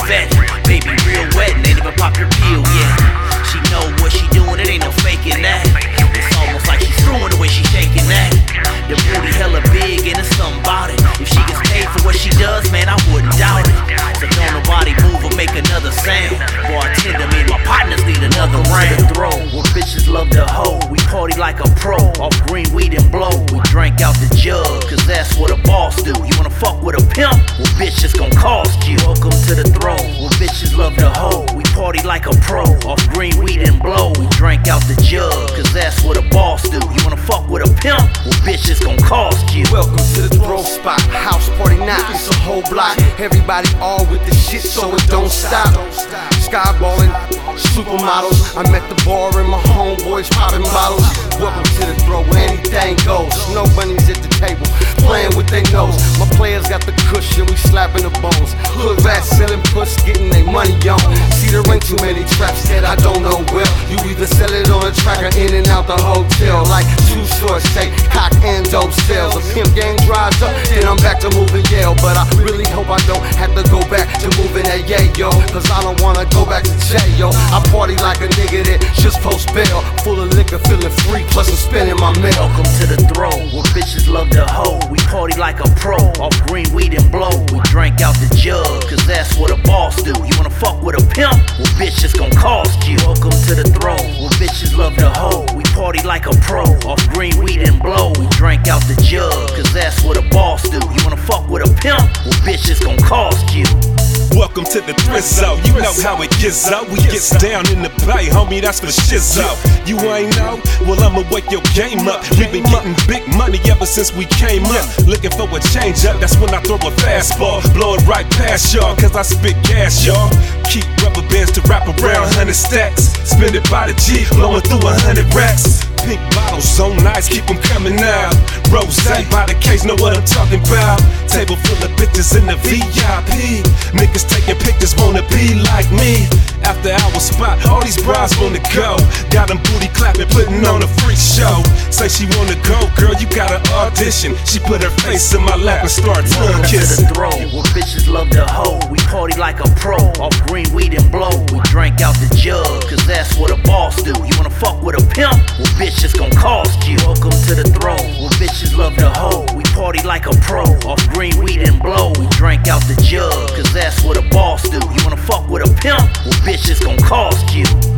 vet. Baby real wet and ain't even popped her pill yet. She know what she doing, it ain't no faking that. It's almost like she's screwing the way she shaking that. The booty hella big and it's something about it. If she gets paid for what she does, man, I wouldn't doubt it. So don't nobody move or make another sound. Bartender, me and my partners need another round. Throw where bitches love to hoe. We party like a pro, off green weed and blow. We drink out the jug, cause that's what a boss do. You wanna fuck with a pimp? Well, bitch, it's gon' cost you. Welcome to the throne, where bitches love to hoe. We party like a pro, off green weed and blow. We drink out the jug, cause that's what a boss do. You wanna fuck with a pimp? Well, bitch, it's gon' cost you. Welcome to the throw spot, house party now. It's a whole block, everybody all with the shit, so it don't stop. Skyballing, supermodels. I'm at the bar and my homeboys popping bottles. Welcome to the throw, where anything goes. No bunnies at the table, playing with their nose. My players got the cushion, we slapping the bones. Hood rats selling puss, getting their money on. See, there ain't too many traps that I don't know well. You either sell it on a track or in and out the hotel. Like Too Short say, cock and dope sales. A pimp game dries up, then I'm back to moving Yale. But I really hope I don't have to go back to moving that yo. Cause I don't wanna go back to jail. I party like a nigga that just post bail. Full of liquor, feeling free, plus I'm spending my mail. Welcome to the throne, where bitches love to hoe. We party like a pro, off green weed and blow. We drink out the jug, cause that's what a boss do. You wanna fuck with a pimp? Well, bitch, it's gon' cost you. Welcome to the throne, where bitches love to hoe. We party like a pro, off green weed and blow. We drink out the jug, cause that's what a boss do. You wanna fuck with a pimp? Well, bitch, it's gon' cost you. Welcome to the Thrizzo, you know how it gets up. We gets down in the bay, homie, that's for shizzo. You ain't know? Well, I'ma wake your game up. We been getting big money ever since we came up. Looking for a change up, that's when I throw a fastball. Blow it right past y'all, cause I spit gas, y'all. Keep rubber bands to wrap around 100 stacks. Spend it by the G, blowing through 100 racks. Pink bottles so nice, keep them coming out. Rose by the case, know what I'm talking about. Table full of bitches in the VIP. Niggas taking pictures, wanna be like me. After hour spot, all these bras wanna go. Got them booty clapping, putting on a freak show. Say she wanna go, girl, you got an audition. She put her face in my lap and start tongue kissing. To the throne, where bitches love to hoe. We party like a pro, off green weed and blow. We drink out the jug, cause that's what a boss do. You wanna fuck with a pimp? Well, bitch, it's gon' cost you. Welcome to the throne, where bitches love to hoe. We party like a pro, off green weed and blow. We drink out the jug, cause that's what a boss do. You wanna fuck with a pimp? Well, bitch, it's gon' cost you.